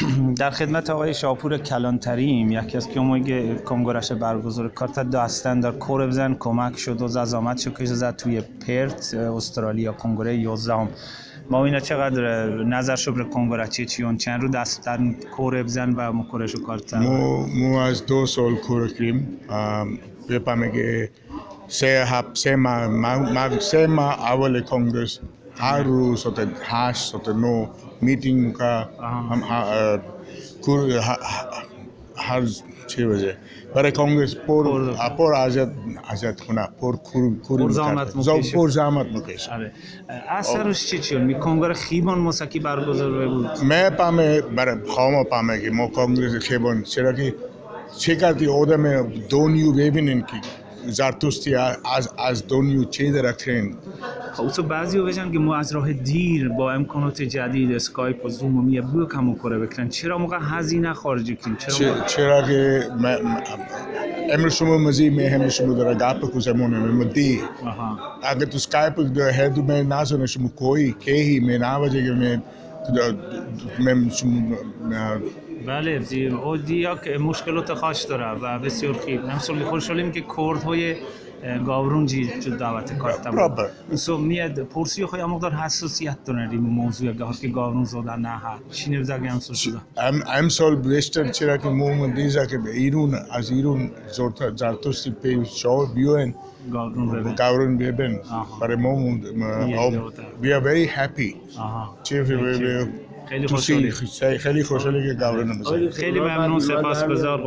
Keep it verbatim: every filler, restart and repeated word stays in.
در خدمت آقای شاپور کلانتریم. یکی از که کنگرش برگزار کارت داستن در کوربزن کمک شد و زحمت شو که زد توی پرت استرالیا کنگره یازدهم. ما اینا چقدر نظر شو بر کنگره چی چیون چند رو داستن کوربزن و مکورش و کارت مو مو از دو سال کور کردیم. بپامه که سه هفت سه ماه ما سه ماه اول کنگرس هر روز سوت هشت سوت نو میتینگ کا هم کور هر چه وجه برای کنگرس پر پر آزاد آزاد کنه پر کور کور زحمت مکش پر زحمت مکش. آره اثرش چی چیون می کنگره خیبان موسیقی برگزار بود. من پامه برای خواهم پامه که ما کنگرس خیبان چرا که چه کردی آدم دنیو ببینن که زرتشتی از از دنیو چه درکن. خب بعضی وجهن که ما از راه دیر با امکانات جدید اسکایپ و زوم و میه بو کمو کره بکنن چرا موقع هزینه خارجی کنیم چرا چرا که امروز شما مزی می هم شما در گپ کوزمونه مدی اگر تو اسکایپ در هدو می نازن شما کوی کی می نواجه که می من شما بله دی او دیا که مشکلات خاص داره و بسیار خوب مثلا خوشحالیم که کوردهای گاورون جی دعوت کارت برابر سو میاد پرسی خو مقدار حساسیت داره این موضوع گهر که گاورون زدن نه ها چی نمی‌ذاره هم شده ام ام سال بیشتر چرا که مو دیزا که ایران از ایران زورت زرتشتی پی شو بیون گاورون ببین گاورون ببین برای ما we are very happy چه خیلی خوشحالی خیلی خوشحالی که گاورون خیلی ممنون سپاسگزار